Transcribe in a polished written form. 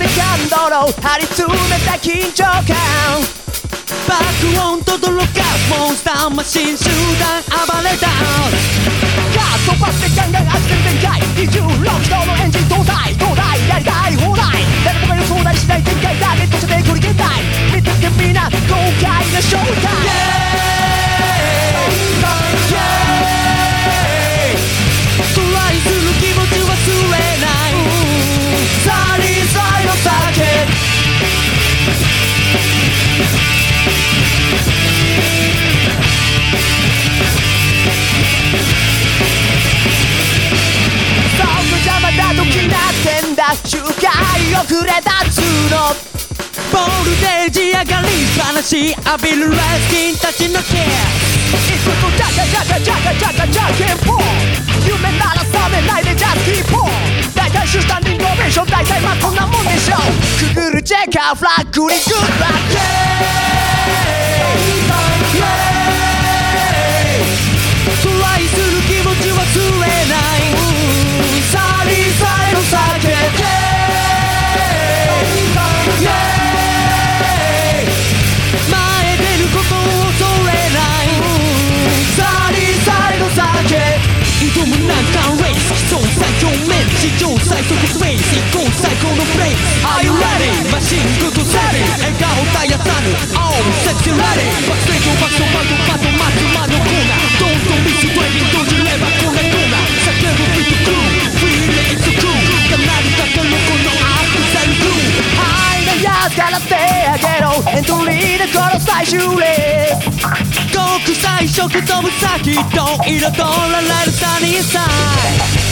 セカンドの張り詰めた緊張感爆音とどろかすモンスターマシン集団暴れだガードバスでガンガンアクセル全開26度のエンジン搭載東大やりたい放題誰もが予想だりしない展開ターゲット射程距離限界見つけみな豪快なショータイムトライする気持ち忘れないサニーサイド酒そんな邪魔だと気なってんだ周回遅れたっつうのボルテージ上がりっぱなし浴びるレスキンたちのケアいつもジャカジャカジャカジャカジャケンポン夢なら覚めないでジャスキーポン大体シュースタンディングオベーション大体まあこんなもんでしょくぐるチェッカーフラッグにグッバットライする気持ち忘れないサニーサイド酒前出ることを恐れないサニーサイド酒挑む難関レース競う最強メン史上最速スペース一行最高のプレイ Are you ready? マシングッドセリ笑顔絶やさぬ Oh sexy lady バックステージを爆笑バトバト待つ間のコーナー Don't miss it waiting 閉じればこれコーナー叫ぶビートクルー Feel it it's cool かなり高のこのアップサイルクルーはいなやつから手あげろエントリーでこの最終レース極彩色飛ぶ先と彩られるサニーサイド